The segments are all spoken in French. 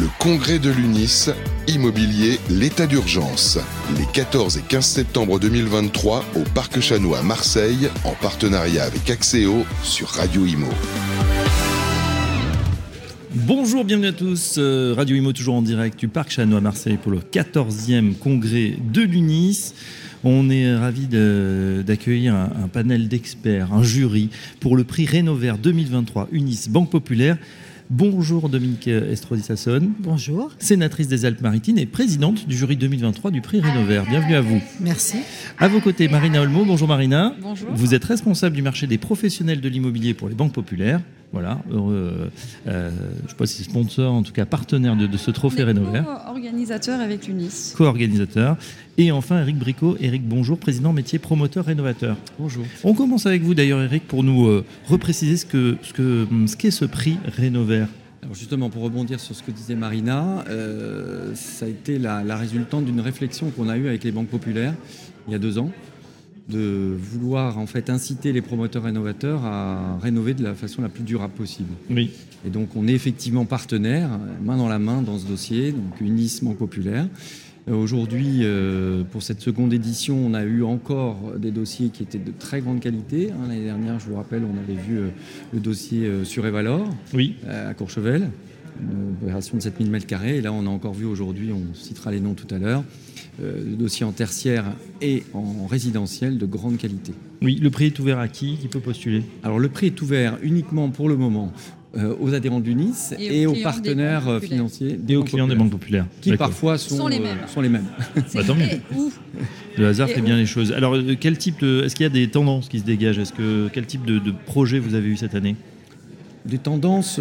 Le congrès de l'UNIS, immobilier, l'état d'urgence. Les 14 et 15 septembre 2023 au Parc Chanois à Marseille, en partenariat avec Axéo sur Radio Imo. Bonjour, bienvenue à tous. Radio Imo toujours en direct du Parc Chanois à Marseille pour le 14e congrès de l'UNIS. On est ravis d'accueillir un panel d'experts, un jury pour le prix Rénovert 2023 UNIS Banque Populaire. Bonjour Dominique Estrosi-Sassone. Bonjour. Sénatrice des Alpes-Maritimes et présidente du jury 2023 du prix Rénovert. Bienvenue à vous. Merci. À vos côtés, Marina Olmo. Bonjour Marina. Bonjour. Vous êtes responsable du marché des professionnels de l'immobilier pour les banques populaires. Voilà, heureux, je ne sais pas si c'est sponsor, en tout cas partenaire de ce trophée Rénovert. Co-organisateur avec l'UNIS. Co-organisateur. Et enfin, Eric Bricot. Eric, bonjour, président métier promoteur rénovateur. Bonjour. On commence avec vous d'ailleurs, Eric, pour nous repréciser ce qu'est ce prix Rénovert. Alors justement, pour rebondir sur ce que disait Marina, ça a été la résultante d'une réflexion qu'on a eue avec les banques populaires il y a 2 ans, de vouloir en fait inciter les promoteurs rénovateurs à rénover de la façon la plus durable possible. Oui. Et donc on est effectivement partenaire, main dans la main dans ce dossier, donc UNIS Banque Populaire. Aujourd'hui, pour cette seconde édition, on a eu encore des dossiers qui étaient de très grande qualité. L'année dernière, je vous rappelle, on avait vu le dossier sur Evalor, Oui. à Courchevel, une opération de 7000 m². Et là, on a encore vu aujourd'hui, on citera les noms tout à l'heure, le dossier en tertiaire et en résidentiel de grande qualité. Oui, le prix est ouvert à qui peut postuler? Alors, le prix est ouvert uniquement pour le moment aux adhérents de l'UNIS et aux partenaires financiers et aux clients des banques populaires. Qui parfois sont les mêmes. Bah, tant mieux. Le hasard fait bien les choses. Alors, est-ce qu'il y a des tendances qui se dégagent? Quel type de projet vous avez eu cette année? Des tendances,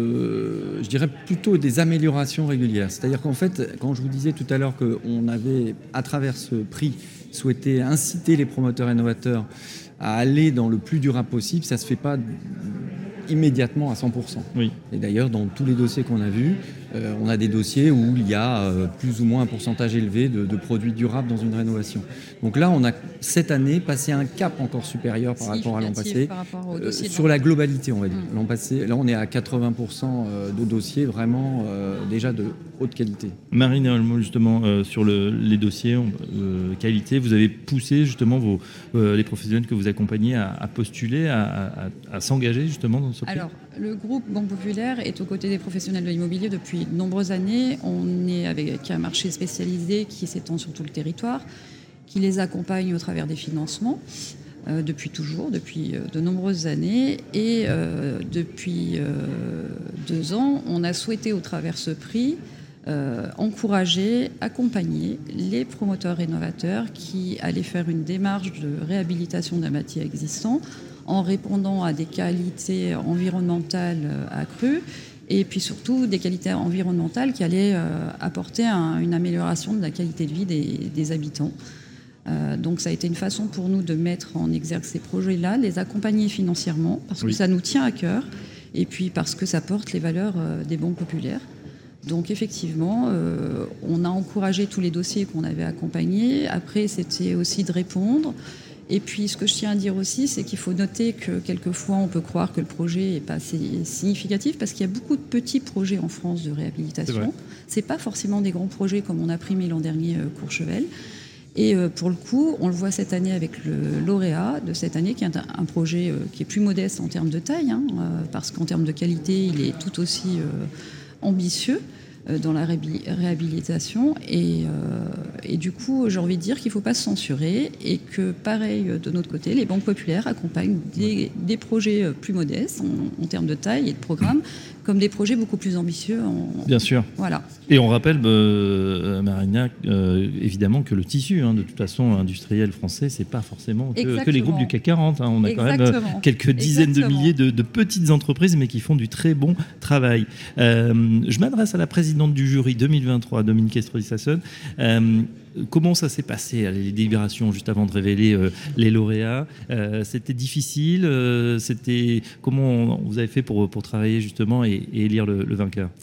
je dirais plutôt des améliorations régulières. C'est-à-dire qu'en fait, quand je vous disais tout à l'heure qu'on avait, à travers ce prix, souhaité inciter les promoteurs rénovateurs à aller dans le plus durable possible, ça ne se fait pas immédiatement à 100%. Oui. Et d'ailleurs, dans tous les dossiers qu'on a vus, on a des dossiers où il y a plus ou moins un pourcentage élevé de produits durables dans une rénovation. Donc là, on a cette année passé un cap encore supérieur par rapport à l'an passé, sur la globalité, on va dire. L'an passé, là, on est à 80% de dossiers vraiment déjà de haute qualité. Marine Olmo, justement, sur les dossiers qualité, vous avez poussé justement les professionnels que vous accompagnez à postuler, à s'engager justement dans ce prix. Alors, le groupe Banque Populaire est aux côtés des professionnels de l'immobilier depuis de nombreuses années. On est avec un marché spécialisé qui s'étend sur tout le territoire, qui les accompagne au travers des financements depuis de nombreuses années. Et depuis 2 ans, on a souhaité au travers ce prix encourager, accompagner les promoteurs rénovateurs qui allaient faire une démarche de réhabilitation d'un bâti existant en répondant à des qualités environnementales accrues et puis surtout des qualités environnementales qui allaient apporter une amélioration de la qualité de vie des habitants. Donc ça a été une façon pour nous de mettre en exergue ces projets-là, les accompagner financièrement parce que ça nous tient à cœur et puis parce que ça porte les valeurs des banques populaires. Donc effectivement, on a encouragé tous les dossiers qu'on avait accompagnés. Après, c'était aussi de répondre. Et puis, ce que je tiens à dire aussi, c'est qu'il faut noter que quelquefois, on peut croire que le projet n'est pas assez significatif parce qu'il y a beaucoup de petits projets en France de réhabilitation. Ce n'est pas forcément des grands projets comme on a primé l'an dernier Courchevel. Et pour le coup, on le voit cette année avec le lauréat de cette année, qui est un projet qui est plus modeste en termes de taille, parce qu'en termes de qualité, il est tout aussi ambitieux dans la réhabilitation et du coup j'ai envie de dire qu'il ne faut pas se censurer et que pareil de notre côté les banques populaires accompagnent des projets plus modestes en termes de taille et de programme comme des projets beaucoup plus ambitieux. Bien sûr. Voilà. Et on rappelle, Marina, évidemment que le tissu, de toute façon, industriel français, c'est pas forcément que les groupes du CAC 40. On a quand même quelques dizaines de milliers de petites entreprises, mais qui font du très bon travail. Je m'adresse à la présidente du jury 2023, Dominique Estrosi-Sassone. Comment ça s'est passé, les délibérations, juste avant de révéler les lauréats? C'était difficile? Comment vous avez fait pour travailler justement et élire le vainqueur?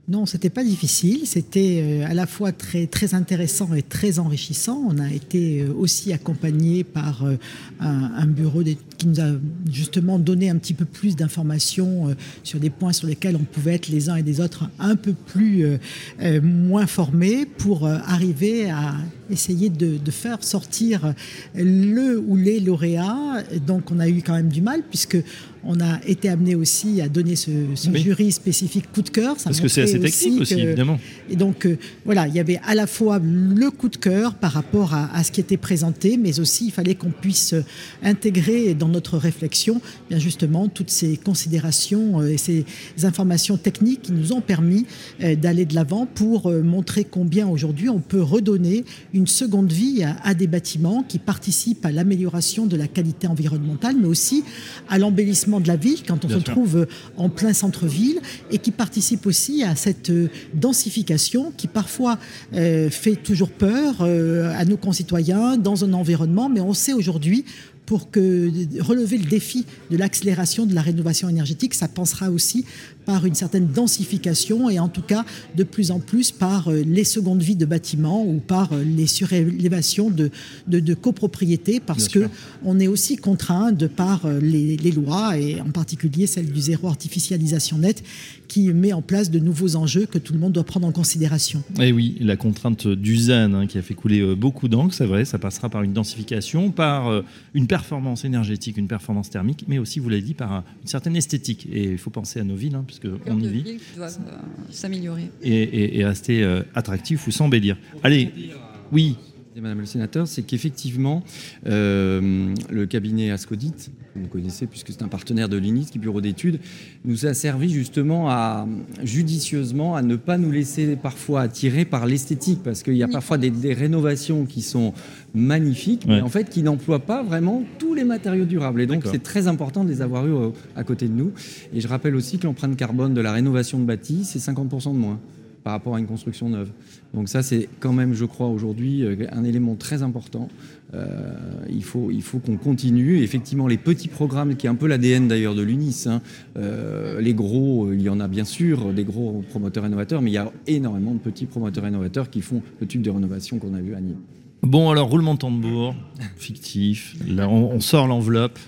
Non, c'était pas difficile. C'était à la fois très, très intéressant et très enrichissant. On a été aussi accompagné par un bureau qui nous a justement donné un petit peu plus d'informations sur des points sur lesquels on pouvait être les uns et les autres un peu plus moins formés pour arriver à essayer de faire sortir le ou les lauréats. Donc on a eu quand même du mal puisque on a été amené aussi à donner ce jury spécifique coup de cœur. Parce que c'est assez technique aussi, évidemment. Et donc, voilà, il y avait à la fois le coup de cœur par rapport à ce qui était présenté, mais aussi il fallait qu'on puisse intégrer dans notre réflexion, bien justement, toutes ces considérations et ces informations techniques qui nous ont permis d'aller de l'avant pour montrer combien aujourd'hui on peut redonner une seconde vie à des bâtiments qui participent à l'amélioration de la qualité environnementale, mais aussi à l'embellissement de la ville quand on se trouve en plein centre-ville et qui participe aussi à cette densification qui parfois fait toujours peur à nos concitoyens dans un environnement, mais on sait aujourd'hui pour relever le défi de l'accélération de la rénovation énergétique, ça passera aussi par une certaine densification et en tout cas de plus en plus par les secondes vies de bâtiments ou par les surélévations de copropriétés parce qu'on est aussi contraint de par les lois et en particulier celle du zéro artificialisation nette qui met en place de nouveaux enjeux que tout le monde doit prendre en considération. Et oui, la contrainte du ZAN qui a fait couler beaucoup d'encre, c'est vrai, ça passera par une densification, par une performance énergétique, une performance thermique, mais aussi, vous l'avez dit, par une certaine esthétique. Et il faut penser à nos villes, puisqu'on y vit. Villes qui doivent s'améliorer. Et rester attractif ou s'embellir. Allez, oui. Madame le sénateur, c'est qu'effectivement, le cabinet Ascodit, que vous connaissez puisque c'est un partenaire de l'INIS, qui est bureau d'études, nous a servi justement judicieusement à ne pas nous laisser parfois attirer par l'esthétique, parce qu'il y a parfois des rénovations qui sont magnifiques, mais en fait qui n'emploient pas vraiment tous les matériaux durables. Et donc c'est très important de les avoir eus à côté de nous. Et je rappelle aussi que l'empreinte carbone de la rénovation de bâti, c'est 50% de moins par rapport à une construction neuve. Donc ça, c'est quand même, je crois, aujourd'hui, un élément très important. Il faut qu'on continue. Et effectivement, les petits programmes, qui est un peu l'ADN d'ailleurs de l'UNIS, les gros, il y en a bien sûr, des gros promoteurs rénovateurs, mais il y a énormément de petits promoteurs rénovateurs qui font le type de rénovation qu'on a vu à Nîmes. Bon, alors, roulement de tambour, fictif. Là, on sort l'enveloppe.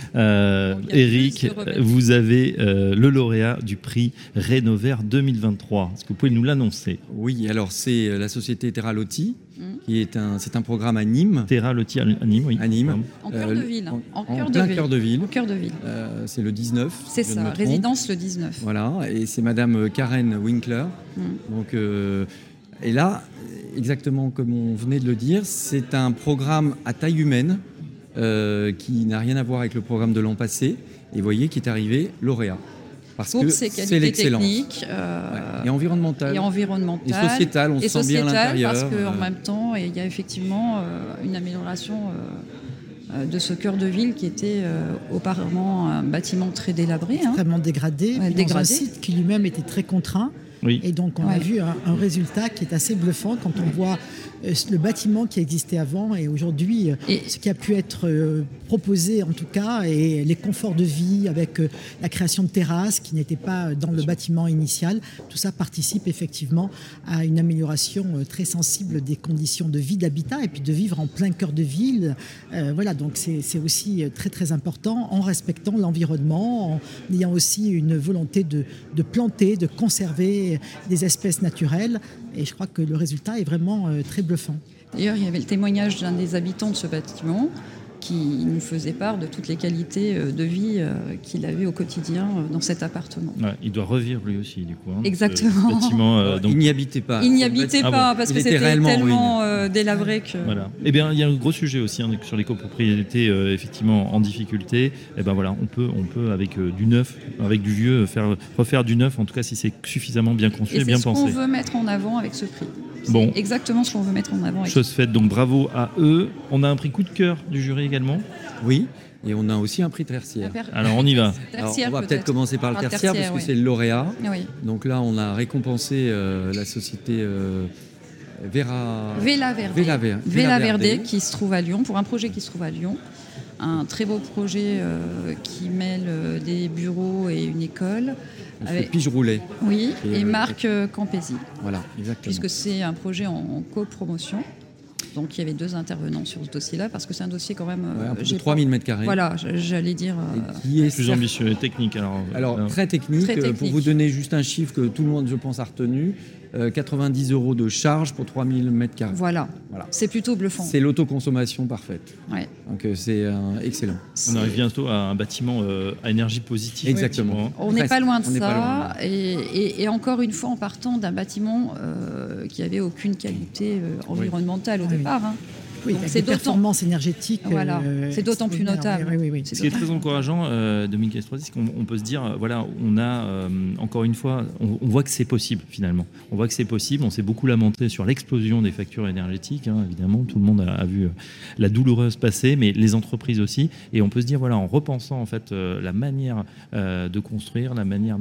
Eric, vous avez le lauréat du prix Rénov'R 2023. Est-ce que vous pouvez nous l'annoncer ? Oui, alors c'est la société Terra Loti, c'est un programme à Nîmes. Terra Loti à Nîmes, oui. À Nîmes. En cœur de ville. En plein cœur de ville. En cœur de ville. C'est le 19. C'est ça, résidence le 19. Voilà, et c'est Madame Karen Winkler. Donc, et là, exactement comme on venait de le dire, c'est un programme à taille humaine. Qui n'a rien à voir avec le programme de l'an passé, et vous voyez qui est arrivé lauréat. Parce que c'est l'excellence. Techniques, et environnementale. Et sociétale, on se sent bien à l'intérieur. Parce qu'en même temps, il y a effectivement une amélioration de ce cœur de ville qui était auparavant un bâtiment très délabré. Extrêmement dégradé, dans un site qui lui-même était très contraint. Oui. Et donc on a vu un résultat qui est assez bluffant quand on voit le bâtiment qui existait avant et aujourd'hui ce qui a pu être proposé en tout cas et les conforts de vie avec la création de terrasses qui n'étaient pas dans le bâtiment initial. Tout ça participe effectivement à une amélioration très sensible des conditions de vie, d'habitat et puis de vivre en plein cœur de ville. Voilà, donc c'est aussi très très important en respectant l'environnement, en ayant aussi une volonté de planter, de conserver des espèces naturelles et je crois que le résultat est vraiment très bluffant. D'ailleurs, il y avait le témoignage d'un des habitants de ce bâtiment qui nous faisait part de toutes les qualités de vie qu'il avait au quotidien dans cet appartement. Ouais, il doit revivre lui aussi, du coup. Exactement. Bâtiment, donc... Il n'y habitait pas. Il n'y habitait pas parce que c'était tellement délabré que... Voilà. Eh bien, il y a un gros sujet aussi sur les copropriétés effectivement en difficulté. Et ben voilà, on peut avec du neuf, avec du vieux, refaire du neuf, en tout cas si c'est suffisamment bien conçu et bien pensé. C'est ce qu'on veut mettre en avant avec ce prix. Bon. C'est exactement ce qu'on veut mettre en avant. Chose faite, donc bravo à eux. On a un prix coup de cœur du jury également. Oui, et on a aussi un prix tertiaire. Alors on y va. Alors, on va peut-être commencer par le tertiaire puisque c'est le lauréat. Oui. Donc là, on a récompensé la société Vela Verde qui se trouve à Lyon, pour un projet qui se trouve à Lyon. un très beau projet qui mêle des bureaux et une école. Avec Pige Roulet. Oui, et Marc Campesi. Voilà, exactement. Puisque c'est un projet en copromotion. Donc il y avait 2 intervenants sur ce dossier-là, parce que c'est un dossier quand même... j'ai 3000 m². Voilà, j'allais dire... Qui est plus ambitieux et technique. Alors très technique. Pour vous donner juste un chiffre que tout le monde, je pense, a retenu, 90 € de charge pour 3000 m². Voilà. C'est plutôt bluffant. C'est l'autoconsommation parfaite. Ouais. Donc c'est excellent. On arrive bientôt à un bâtiment à énergie positive. Exactement. On n'est pas loin de ça. Et encore une fois, en partant d'un bâtiment qui n'avait aucune qualité environnementale au départ. Hein. Oui, c'est des performances énergétiques. Voilà, c'est d'autant plus notable. Oui. Ce qui est très encourageant, Dominique Estrosi, c'est qu'on peut se dire, voilà, on a encore une fois, on voit que c'est possible finalement. On voit que c'est possible. On s'est beaucoup lamenté sur l'explosion des factures énergétiques. Hein, évidemment, tout le monde a vu la douloureuse passer, mais les entreprises aussi. Et on peut se dire, voilà, en repensant en fait la manière de construire, la manière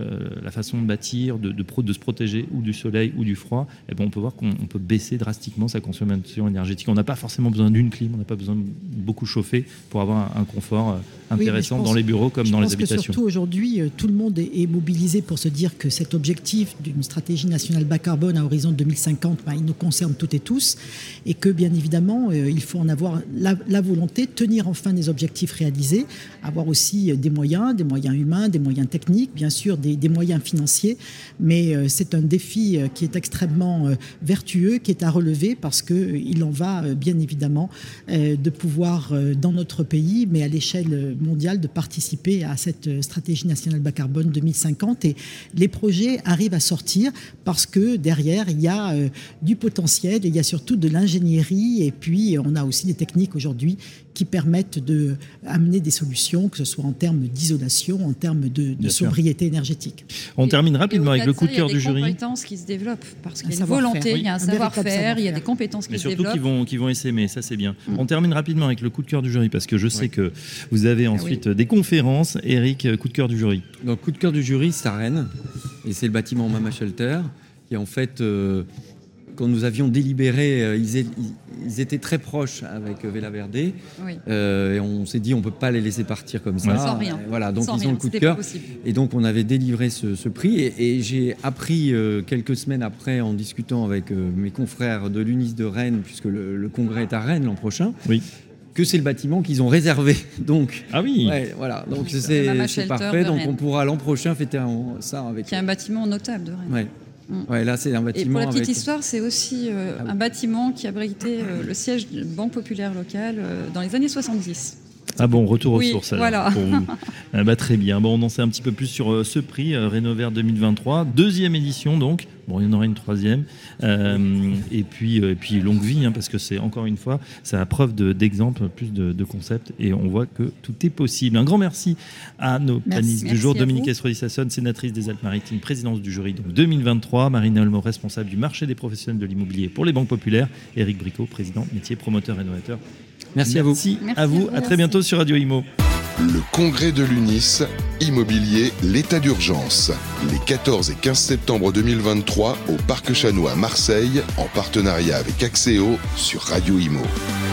la façon de bâtir, de se protéger ou du soleil ou du froid, et ben on peut voir qu'on peut baisser drastiquement sa consommation énergétique. On n'a pas forcément besoin d'une clim, on n'a pas besoin de beaucoup chauffer pour avoir un confort intéressant dans les bureaux comme dans les habitations. Je pense que surtout aujourd'hui, tout le monde est mobilisé pour se dire que cet objectif d'une stratégie nationale bas carbone à horizon 2050, il nous concerne toutes et tous, et que bien évidemment, il faut en avoir la volonté, tenir enfin des objectifs réalisés, avoir aussi des moyens humains, des moyens techniques, bien sûr des moyens financiers, mais c'est un défi qui est extrêmement vertueux, qui est à relever, parce qu'il en va bien évidemment de pouvoir, dans notre pays, mais à l'échelle mondiale, de participer à cette stratégie nationale bas carbone 2050. Et les projets arrivent à sortir parce que derrière, il y a du potentiel, il y a surtout de l'ingénierie, et puis on a aussi des techniques aujourd'hui qui permettent d'amener des solutions, que ce soit en termes d'isolation, en termes de sobriété énergétique. On termine rapidement avec le coup de cœur du jury. Il y a des compétences qui se développent, parce qu'il y a une volonté, il y a un savoir-faire, il y a des compétences qui se développent. Surtout qui vont essaimer, ça c'est bien. On termine rapidement avec le coup de cœur du jury, parce que je sais que vous avez ensuite des conférences. Eric, coup de cœur du jury. Donc, coup de cœur du jury, c'est à Rennes, et c'est le bâtiment Mama Shelter, qui en fait... quand nous avions délibéré, ils étaient très proches avec Vela Verde. Et on s'est dit, on ne peut pas les laisser partir comme ça. Sans rien. Voilà, donc ils ont le coup de cœur. Et donc, on avait délivré ce prix. Et j'ai appris quelques semaines après, en discutant avec mes confrères de l'UNIS de Rennes, puisque le congrès est à Rennes l'an prochain, que c'est le bâtiment qu'ils ont réservé. Donc, voilà. Donc, c'est parfait. Donc, on pourra l'an prochain fêter ça avec... Qui est un bâtiment notable de Rennes. Ouais, là, c'est un bâtiment. Et pour la petite histoire, c'est aussi un bâtiment qui abritait le siège de Banque Populaire locale dans les années 70. Ah bon, retour aux sources voilà. Pour vous. Très bien. Bon, on en sait un petit peu plus sur ce prix Rénov'Vert 2023, 2e édition donc. Bon, il y en aura une 3e. Et puis longue vie, parce que c'est encore une fois, c'est la preuve d'exemple, plus de concepts, et on voit que tout est possible. Un grand merci à nos panélistes du jour. Dominique Estrosi-Sassone, sénatrice des Alpes-Maritimes, présidence du jury donc 2023. Marina Olmo, responsable du marché des professionnels de l'immobilier pour les banques populaires. Éric Bricot, président métier promoteur rénovateur. Merci à vous. Merci à vous. À très bientôt sur Radio Imo. Le congrès de l'UNIS, immobilier, l'état d'urgence. Les 14 et 15 septembre 2023 au Parc Chanois à Marseille, en partenariat avec Axéo sur Radio Imo.